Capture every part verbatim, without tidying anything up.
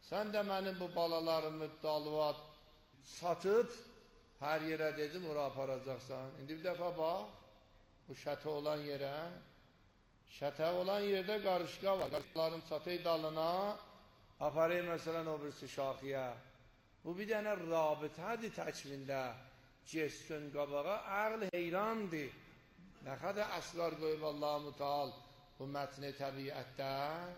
Sən də mənim bu balalarımı dalvat satıb, hər yerə dedim, ora aparacaqsan. İndi bir dəfə bax, bu şətə olan yerə, şətə olan yerdə qarışqa var. Qarışqaların çatay dalına, aparayım məsələn o birisi şaxiyə. Bu bir dənə rabitədir təkvində. Cessun qabağa, əql heyrandır. Nə qədər əsrar qoyub Allah-u Müteal bu mətni təbiətdə.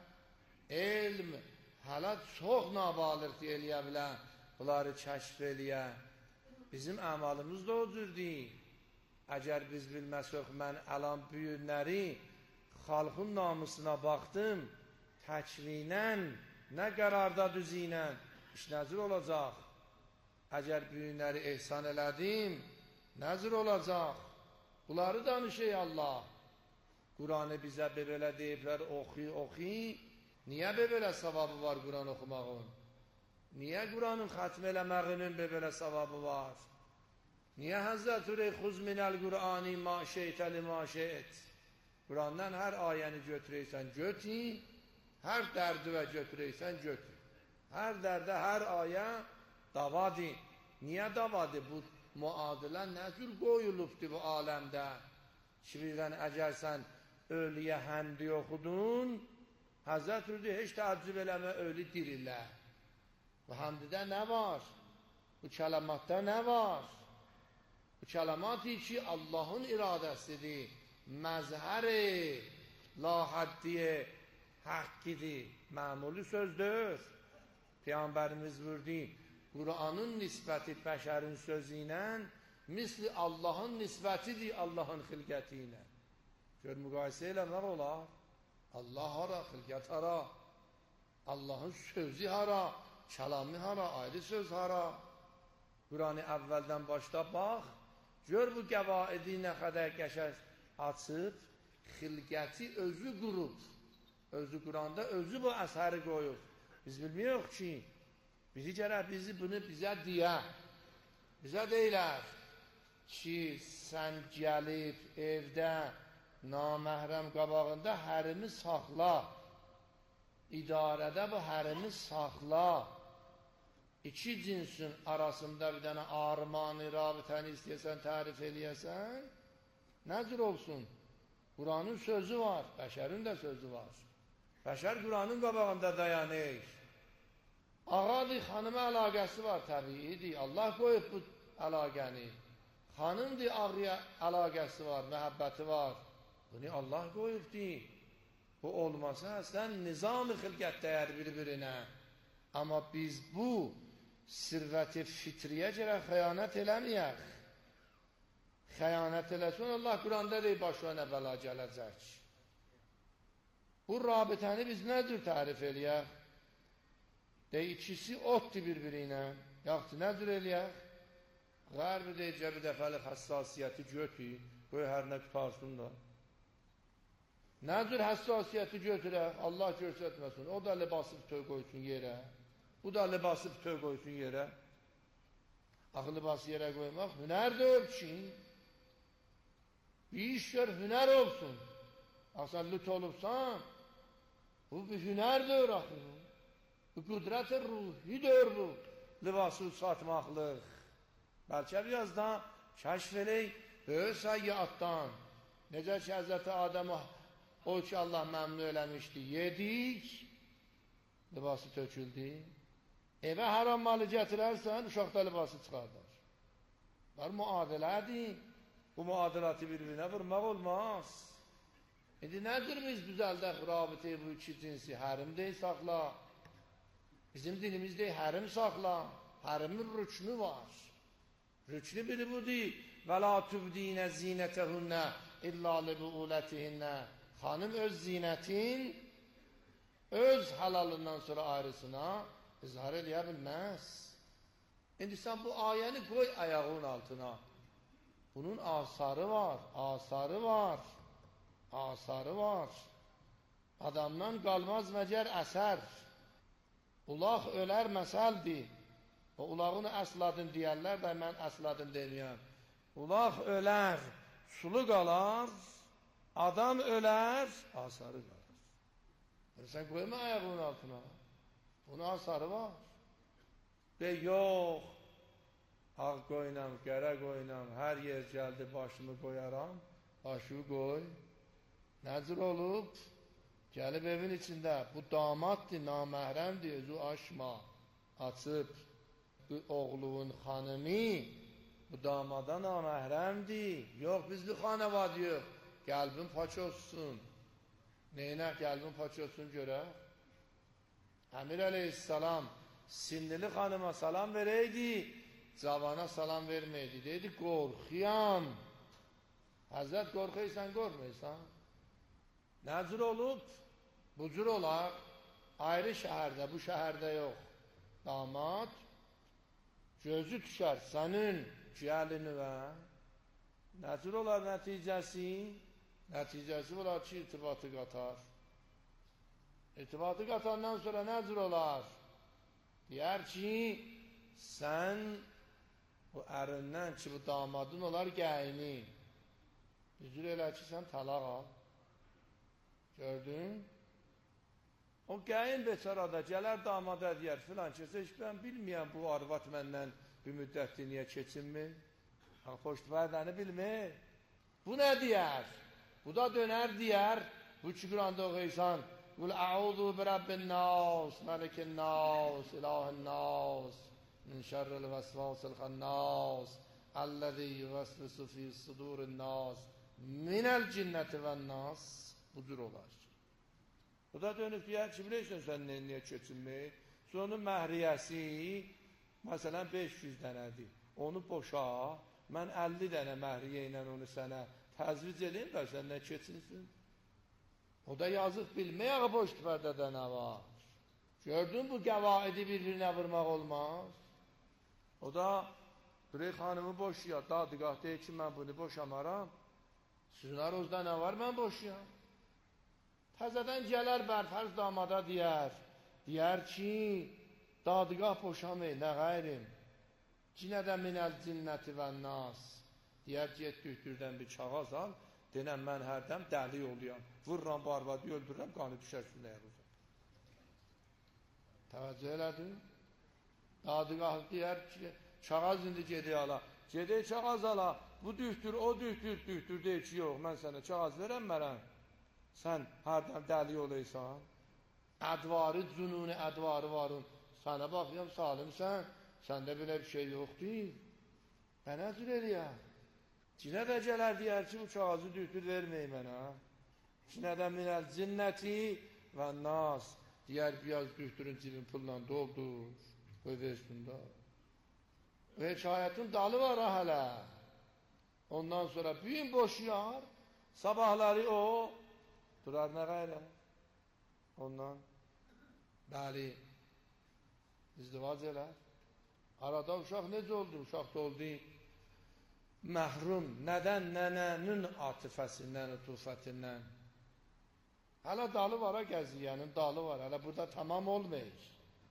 Elm, hələ çox nabalıqdır eləyə bilən, bunları kəşf eləyə. Bizim əmalımız da o cürdür. Əgər biz bilməsək, mən əlan büyünləri xalqın namusuna baxdım, təkvinən, nə qərarda düzийнən, iş nəzir olacaq. Əgər büyünləri ehsan elədim, nəzir olacaq. Bunları danışır Allah. Quranı bizə belə deyiblər, oxuy, oxuy. Niyə belə savabı var Quran oxumağın? Niyə Quranın xətm eləməyinin belə savabı var? Niyə Həzrət Ürey xuz minəl Qurani ma şeytəli ma şeyt? Qurandan hər ayəni götürəysən, götür. Hər dərdivə götürəysən, götür. Hər dərdə, hər ayə davadır. Niyə davadır? Bu müadilə nə cür qoyulubdur bu aləmdə? Şivirdən əgər sən ölüyə həmdi oxudun, Həzrət Ürey heç təəccüb eləmə, ölü dirirlər. Bu həmdidə nə var? Bu kəlamatda nə var? Bu kəlamatı ki, Allahın iradəsidir, məzhəri, lahəddiyə, həqqidir, məmuli sözdür. Peyğəmbərimiz vurdu, Quranın nisbəti bəşərin sözü ilə, misli Allahın nisbətidir Allahın xilqəti ilə. Gör, müqayisə eləmək olar. Allah hara, xilqət hara, Allahın sözü hara, kəlamı hara, ayrı söz hara. Quranı əvvəldən başda bax, gör bu qəvaidi nə qədər qəşəng açıb, xilqəti özü qurub. Özü Quranda özü bu əsəri qoyub. Biz bilmiyoruz ki, bizi gərək bizi bunu bizə deyə. Bizə deyilər ki, sən gəlib evdə naməhrəm qabağında hərimi saxla. İdarədə bu hərimi saxla. İki cinsin arasında bir dənə armani, rabitəni istəyəsən, tərif eləyəsən, nə cür olsun? Quranın sözü var, bəşərin də sözü var. Bəşər Quranın qabağında dayanır. Ağadır, xanıma əlaqəsi var, təbiidir. Allah qoyub bu əlaqəni. Xanımdır, ağrıya əlaqəsi var, məhəbbəti var. Bunu Allah qoyubdur. Bu olmasa, əslən, nizam-ı xilqət dəyər bir-birinə. Amma biz bu sirvət-i fitriyə gərək xəyanət eləməyək. Xəyanət eləsən, Allah Quranda deyib, başına bəla gələcək. Bu rabitəni biz nədir tərif eləyək? Deyək, ikisi otdur bir-birinə. Yaxdır, nədir eləyək? Qərbi deyəcək, bir dəfəlik həssasiyyəti götür, qoy hər nə qutarsın da. Nədir həssasiyyəti götürək? Allah göstərməsin. O da libası bütöv qoysun yerə. Bu da libası bütöv qoysun yerə. Axı libası yerə qoymaq hünərdir ki, bir iş gör, hünər olsun. Axı sən lüt olubsan, bu bir hünərdir axı. Bu qüdrət-i ruhidir bu, libası satmaqlıq. Bəlkə birazdan kəşf eləyik, böyük səyyatdan. Necə ki, Həzrəti Adəmə o ki, Allah məmnun eləmişdi, yedik, libası töküldü. Evə haram malı gətirərsən, uşaqda libası çıxardar. Var müadilədir. Bu müadilatı bir-birinə vurmaq olmaz. İndi nədir biz düzəldək rabitəyi bu iki cinsi? Hərim deyil, saxla. Bizim dinimiz deyil, hərim saxla. Hərimin rüknü var. Rüknü biri bu deyil. Və la tübdinə zinətəhünnə illa libulətihinnə. Xanım öz zinətin öz halalından sonra ayrısına izhar eləyə bilməz. İndi sən bu ayəni qoy ayağının altına. Bunun asarı var, asarı var, asarı var. Adamdan qalmaz məcər əsər. Ulaq ölər məsəldir. O ulağını əsladın deyərlər də mən əsladın deməyəm. Ulaq ölər, sulu qalar, adam ölər, asarı qalar. Sən qoyma ayağının altına. Bunun hasarı var. Ve yok, ağ qoynam, qərə qoynam, hər yer gəldi başımı qoyaram, başı qoy. Nəzir olub, gəlib evin içində, bu damaddır, naməhrəmdir, özü açma, açıb, bu oğlunun xanımı, bu damada naməhrəmdir, yox, bizli xanəvad yox, qəlbin paç olsun. Neynə qəlbin paç olsun görək? Əmir əleyhissalam sinirli xanıma salam verəydi, cavana salam verməydi. Deydi, qorxuyam. Həzrət qorxuysan, qorxmaysan. Nə cür olub? Bu cür olar. Ayrı şəhərdə, bu şəhərdə yox. Damad gözü düşər sənin gəlini və nə cür olar nəticəsi? Nəticəsi olar ki, irtibatı qatar. İrtibatı qatandan sonra nə cür olar? Deyər ki, sən bu ərindən ki, bu damadın olar gəyini. Üzür elə ki, sən talaq al. Gördün? O gəyin beçarada gələr damada deyər, filan kəsə, heç mən bilməyəm bu arvat məndən bir müddətdir, niyə keçinmir? Poştuvərdəni bilmir. Bu nə deyər? Bu da dönər deyər, bu ki, Quranda oxuysan, Qul əuzu bi Rabbin nas, məlikin nas, ilahin nas, min şərril vəsvasil xannas, əlləzi yuvəsvisu fi sudurin nas, minəl cinnəti və nas. Bu cür olar. Bu da dönüb deyər ki, bilirsən sən niyə keçinmir? Sonra məhriyəsi, məsələn, beş yüz dənədir. Onu boşa, mən əlli dənə məhriyə ilə onu sənə təzvic edeyim və sən nə keçinsin? O da yazıq bilməyək poştuvərdə nə var. Gördün bu qəvaidi bir-birinə vurmaq olmaz. O da bir xanımı boşuyar, dadıqah deyir ki, mən bunu boşamaram. Sizin aruzda nə var, mən boşuyam. Təzədən gələr bərfərz damada deyər, deyər ki, dadıqah boşamay, nə qayrim? Cinədə minəl cinnəti və nas. Deyər ki, et dühtürdən bir çağaz al, denəm mən hərdən dəli oluyam. Vurram, barbadı öldürürəm, qanı düşər sünəyə uzaq. Təvəccüh elədir. Dadıqah deyər ki, çağaz indi gedək ala. Gedək çağaz ala, bu dühtür, o dühtür, dühtür deyir ki, yox, mən sənə çağaz verəmmərəm. Sən hərdən dəli olaysan, ədvarı, cünuni ədvarı varın. Sənə baxıyam, salimsən, səndə belə bir şey yoxdur. Mən nə cür eləyəm? Cinə də gələr deyər ki, bu çağazı dühtür verməyin mənə. Cinə də minəl cinnəti və nas. Deyər, biraz dühtürün cibin pulla doldur, qoy versin da. Və hekayətin dalı var ha hələ. Ondan sonra büyün boşuyar, sabahları o, durar nə qayrə? Ondan, bəli, izdivac elər. Arada uşaq necə oldu? Uşaq da oldu məhrum, nədən, nənənin atifəsindən, ütufətindən. Hələ dalı var ha gəziyənin, dalı var, hələ burada tamam olmayır.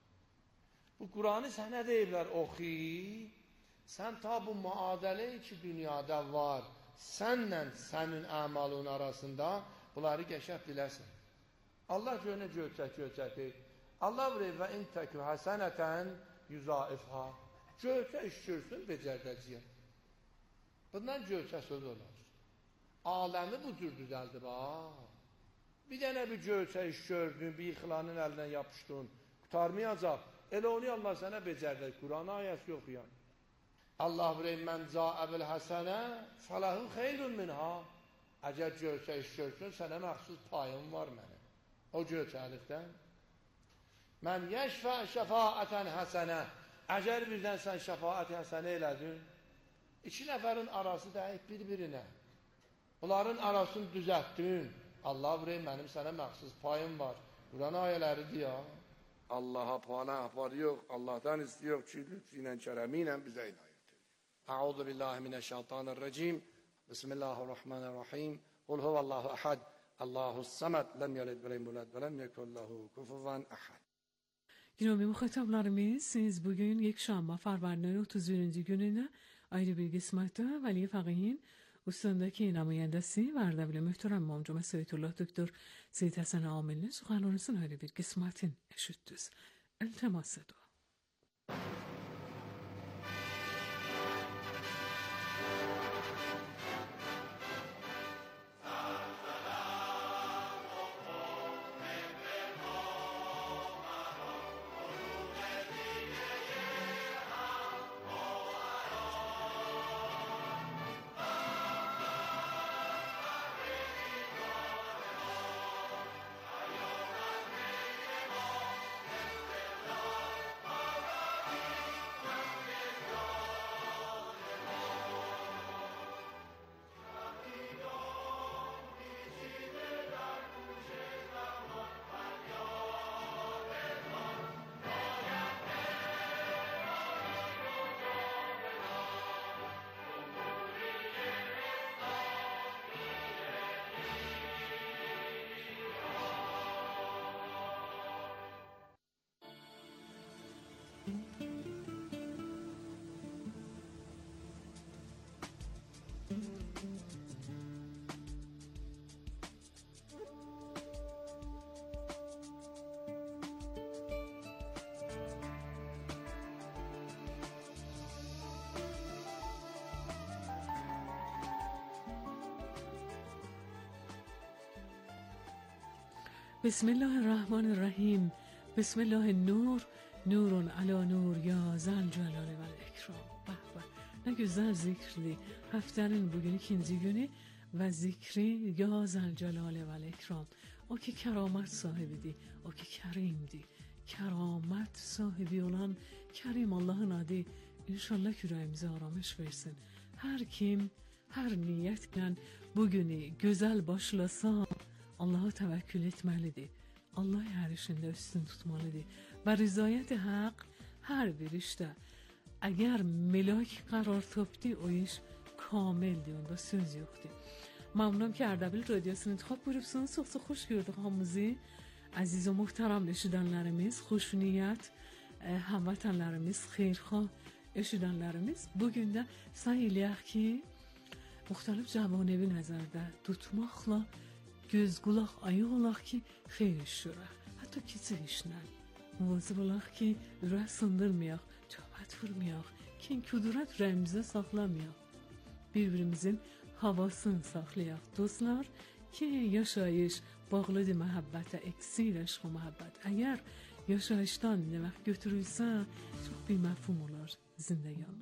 Bu Quranı sənə deyiblər, oxi, sən ta bu müadələ ki, dünyada var, sənlə sənin əmalın arasında bunları qəşəb biləsən. Allah gönə göyçək, göyçəkdir. Allah vurur və intəkü həsənətən yüzaifha. Göyçə işgörsün, becərdəcəyəm. Bundan göyçə söz olar. Aləmi bu cür düzəldir, bax. Bir dənə bir göyçə iş gördün, bir ixlanın əlindən yapışdın, qutarmayacaq. Elə onu Allah sənə becərdir. Quran ayəsi yoxuyan. Allah vurur, mən caəbil həsənə fələhu xeyrun minha. Əgər göyçə iş görsün, sənə məxsus payım var mənə. O göyçəlikdən. Mən yəşfə şəfaətən həsənə. Əgər birdən sən şəfaət həsənə elədin, iki nəfərin arası dəyib bir-birinə. Bunların arasını düzəltdin. Allah vurur, mənim sənə məxsus payım var. Quran ayələridir ya. Allaha panah var yox, Allahdan istiyor ki, lütfiylə, kərəmiylə bizə inayət edir. Əuzu billahi minəşşeytanirracim. Bismillahirrahmanirrahim. Qul huvallahu ahad. Allahus samad. Lem yelid ve lem yulad ve lem yekun lehu kufuven ahad. Girome muhataplarımız, siz bugün yekşanbe Fərvardinin otuz birinci gününe ayrı bir qismətdə Vəli Fəqihin Ustandakı namayəndəsi və Ərdəbili mühtərəm Mamcuma Seyitullah Doktor Seyid Həsən Amilinin suxanlarının ayrı bir qismətin eşitdiniz. التماس دعا. بسم الله الرحمن الرحیم. بسم الله النور نور علی نور یا zel celal ve ikram. به به. Ne güzel zikirdi. Haftanın bugün ikinci günü ve zikri ya zel celal ve ikram. O ki keramet sahibidir, o ki kerimdir. Keramet sahibi olan Kerim Allah'ın adı. İnşallah yüreğimize aramış versin. Her kim, her niyetle bugünü güzel başlasa Allah'a təvəkkül etməlidir. Allah hər işində üstün tutmalıdır. Və rızayət haqq hər bir işdə əgər melek qərar tapdı o iş kamildir. Onda söz yoxdur. ممنونم که اردبیل رادیوسunu انتخاب buyurubsunuz. Çox çox xoş gördük hamımızı. Əziz və möhtərəm eşidənlərimiz, xoş niyyət həmvətənlərimiz, xeyirxah eşidənlərimiz. Bugün də səy eləyək ki, müxtəlif cavabı nəzərdə tutmaqla göz qulaq ayıq olaq ki, xeyir iş görək. Hətta kiçik işlə müvazib olaq ki, ürək sındırmayaq, töhmət vurmayaq, kin kudurət ürəyimizə saxlamayaq. Bir-birimizin havasını saxlayaq. Dostlar ki, yaşayış bağlıdır məhəbbətə, eksir əşq və məhəbbət. Əgər yaşayışdan nə vaxt götürülsə, çox bir məfhum olar zindəyanla.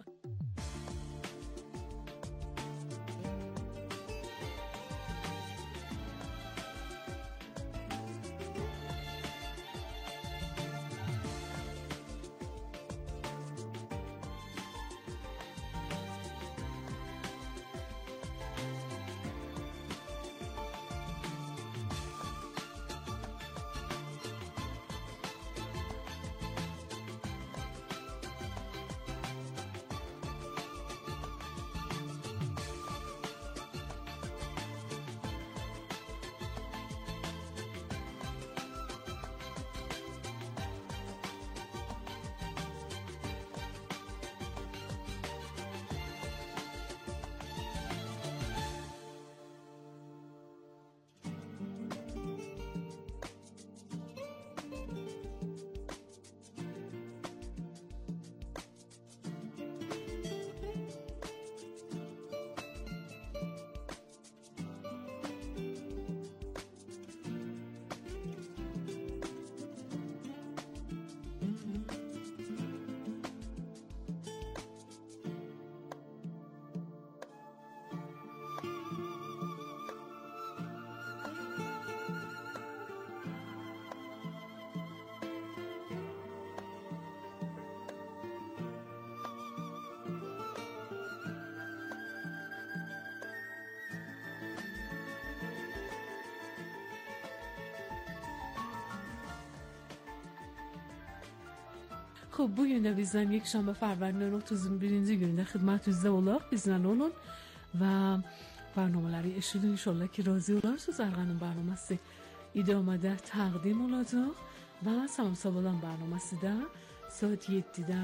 خب bugün də bizdən یک şənbə fərvərinin otuz birinci günündə xidmətinizdə olaq, bizdən olun və برنامه‌ləri eşidin. İnşallah ki razı olarsınız. Arğanın برنامه‌si idamada təqdim olacaq və Samsabalan برنامه‌si də saat yeddidə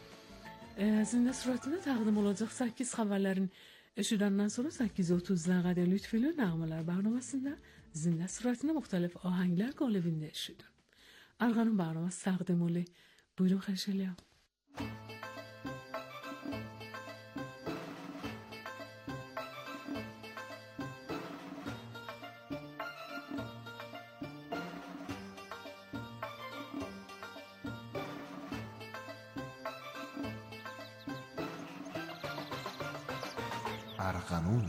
zində surətində təqdim olacaq. səkkiz xəbərlərin eşidəndən sonra səkkiz otuzda qədər lütfülə nəğmələr برنامه‌sində zində surətində müxtəlif ahənglər qalibində eşidin. Arganun barnama sağdımuli. Buyurun Xeşelya. ارغنون.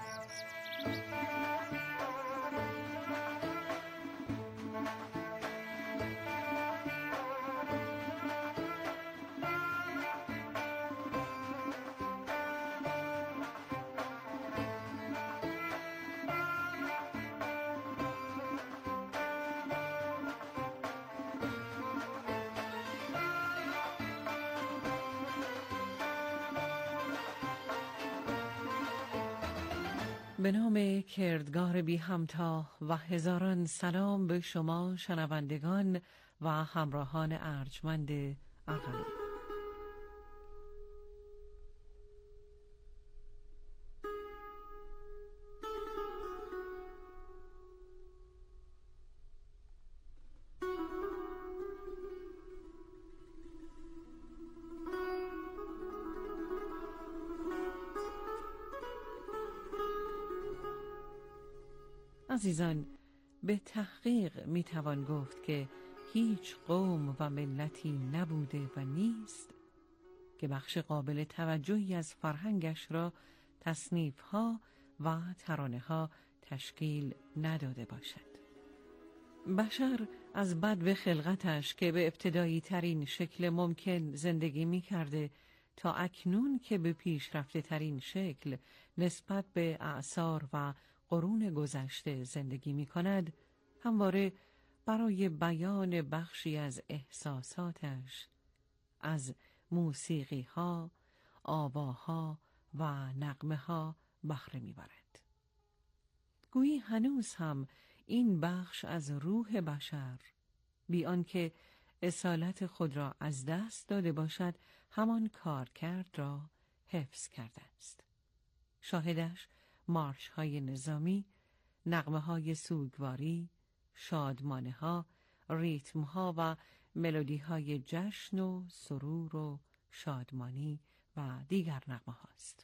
به نام کردگار بی همتا و هزاران سلام به شما شنوندگان و همراهان ارجمند ارغنون. عزیزان، به تحقیق میتوان گفت که هیچ قوم و ملتی نبوده و نیست که بخش قابل توجهی از فرهنگش را تصنیف‌ها و ترانه‌ها تشکیل نداده باشد. بشر از بدو خلقتش که به ابتدایی ترین شکل ممکن زندگی می کرده تا اکنون که به پیشرفته ترین شکل نسبت به اعصار و قرون گذشته زندگی می کند، همواره برای بیان بخشی از احساساتش از موسیقی ها، آواها و نغمه ها بهره می برد. گویی هنوز هم این بخش از روح بشر بی آنکه اصالت خود را از دست داده باشد همان کارکرد را حفظ کرده است. شاهدش مارش های نظامی، نغمه های سوگواری، شادمانه ها، ریتم ها و ملودی های جشن و سرور و شادمانی و دیگر نغمه هاست.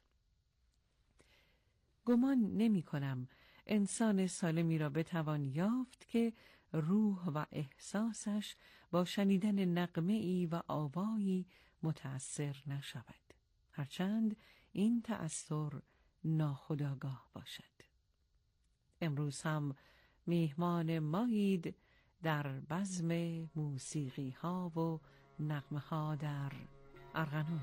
گمان نمی کنم انسان سالمی را بتوان یافت که روح و احساسش با شنیدن نغمه ای و آوایی متأثر نشود، هرچند این تأثیر ناخودآگاه باشد. امروز هم میهمان مایید در بزم موسیقی ها و نغمه ها در ارغنون.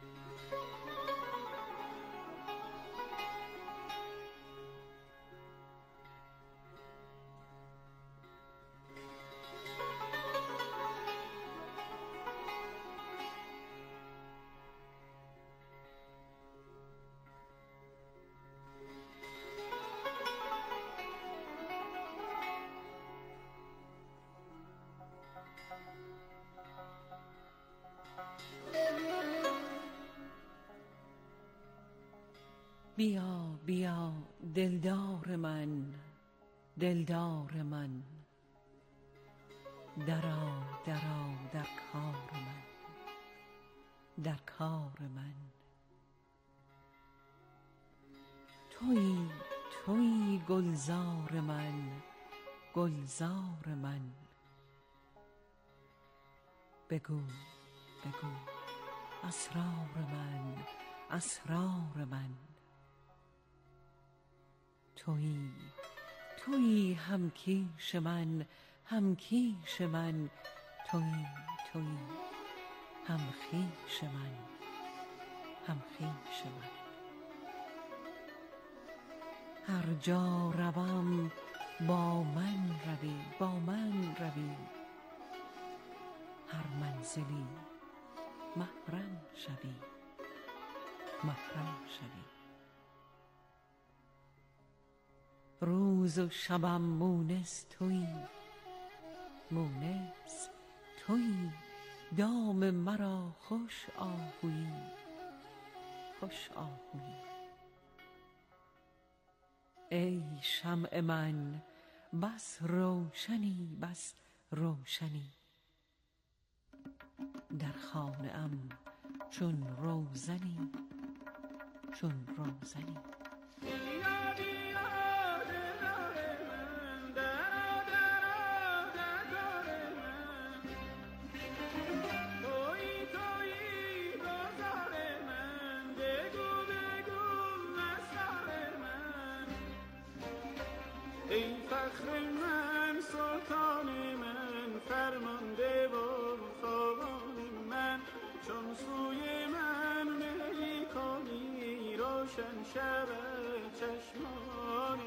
بیا بیا دلدار من، دلدار من، درآ درآ در کار من، در کار من. تویی تویی گلزار من، گلزار من. بگو بگو اسرار من، اسرار من. تویی تویی هم کیش من، هم کیش من. تویی تویی هم خویش من، هم خویش من. هر جا روم با من روی، با من روی. هر منزلی محرم شوی، محرم شوی. روز و شبم مونس تویی، مونس تویی. دام مرا خوش آهویی، خوش آهویی. ای شمع من بس روشنی، بس روشنی. در خانه ام چون روزنی چون روزنی. ای فخر من سلطان من فرمانده و خاقان من چون سوی من میلی کنی روشن شود چشمان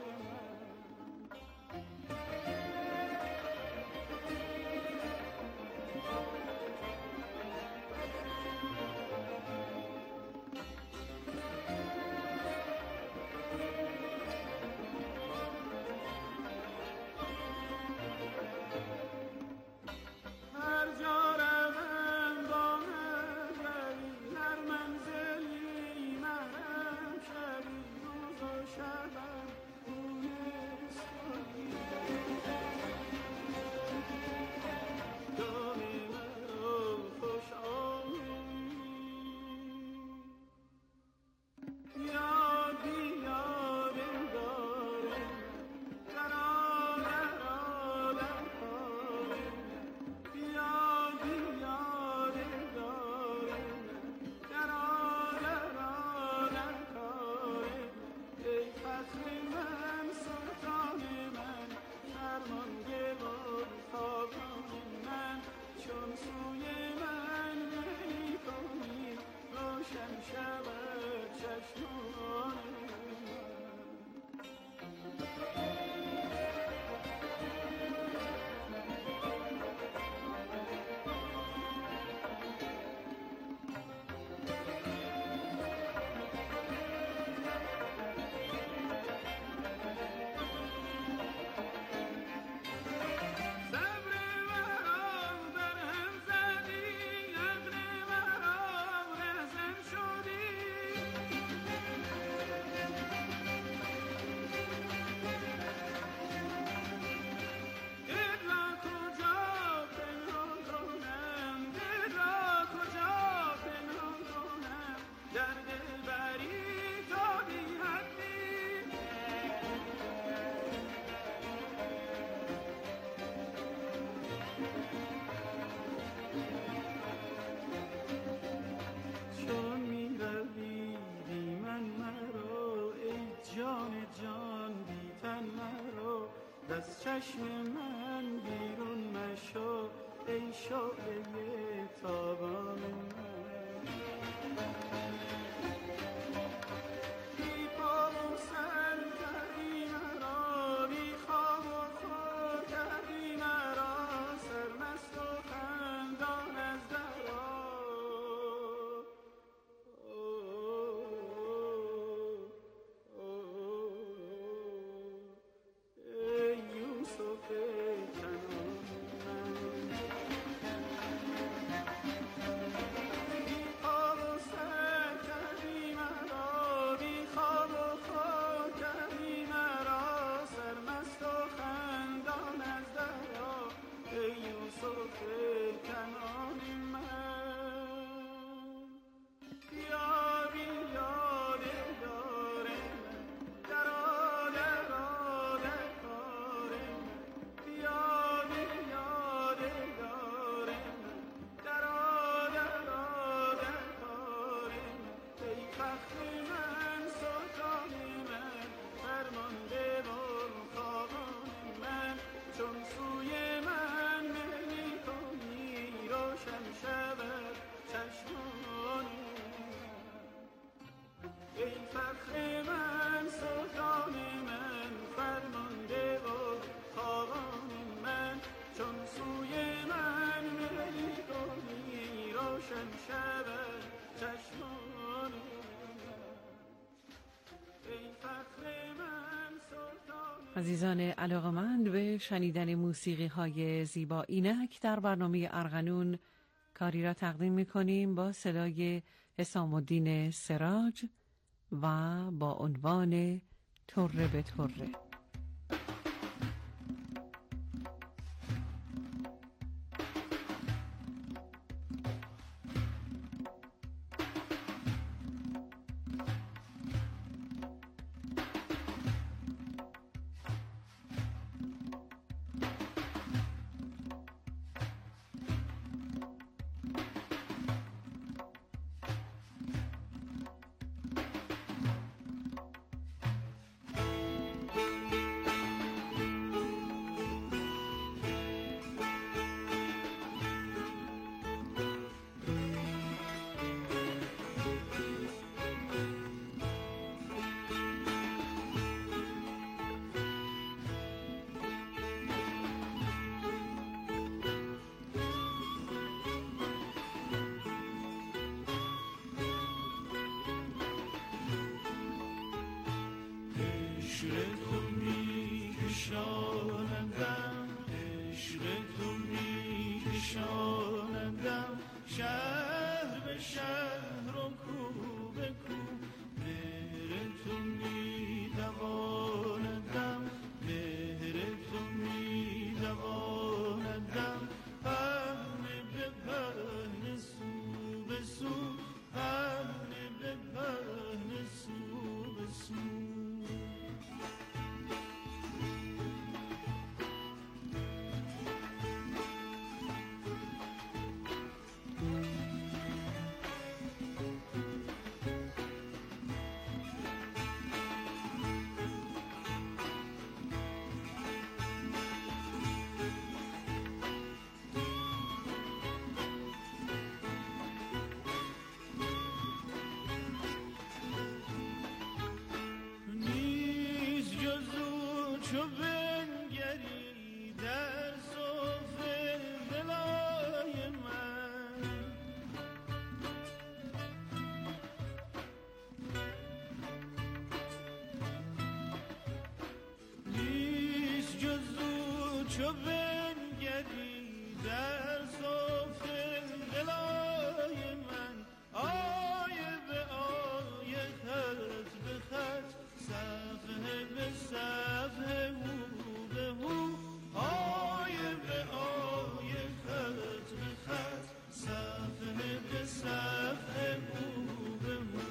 چشم من بیرون مشو ای شعله تابان من بی پا و سر کردی مرا بی خواب و خور کردی مرا سرمست و خندان از درا عزیزان علاقه‌مند به شنیدن موسیقی های زیبا، اینک در برنامه ارغنون کاری را تقدیم می‌کنیم با صدای حسام الدین سراج و با عنوان طره به طره. شهر به شهر و کو به کو مهر تو می دواندم مهر تو می دواندم پهنه به پهنه سو به سو پهنه به پهنه سو به سو چو بنگری در صف دلای من نیست جز او چو بنگری در صف دلای من آیه به آیه خط به خط صفحه به صفحه هو به هو آیه به آیه خط به خط صفحه به صفحه هو به هو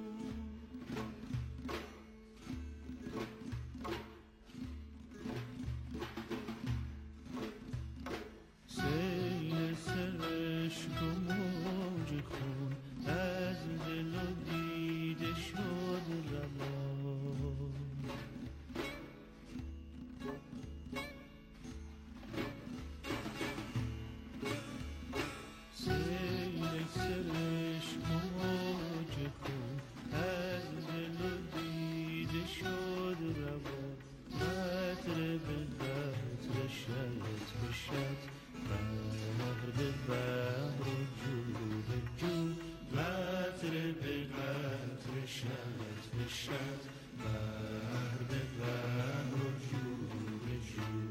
سیل سرشک و موج خون از دل و دیده شد روان سیل سرشک و موج خون از دل و دیده شد روان قطره به قطره شط به شط بحر به بحر و جو به جو قطره به قطره شط به شط بحر به بحر و جو به جو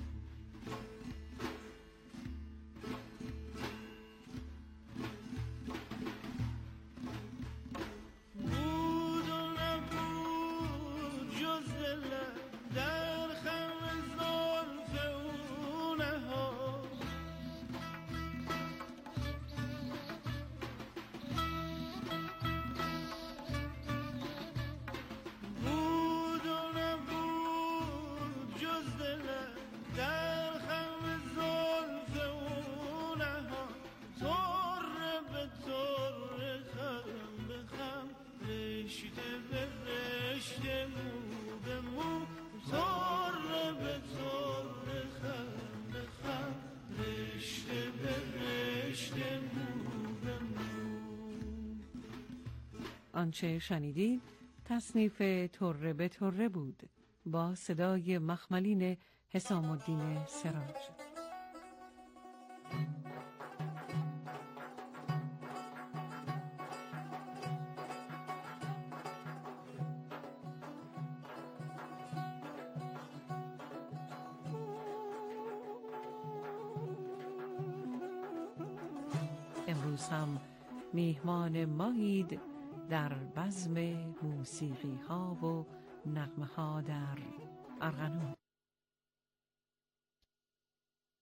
بود و نبود جز دلم در خم زلف او نهاد بود و نبود جز دلم در خم زلف او نهاد طره به طره خم به خم رشته به رشته مو به مو طره به طره خم به خم رشته به رشته مو به مو آنچه شنیدید تصنیف طره به طره بود با صدای مخملین حسام الدین سراج. امروز هم میهمان مایید در بزم موسیقی ها و نغمه ها در ارغنون.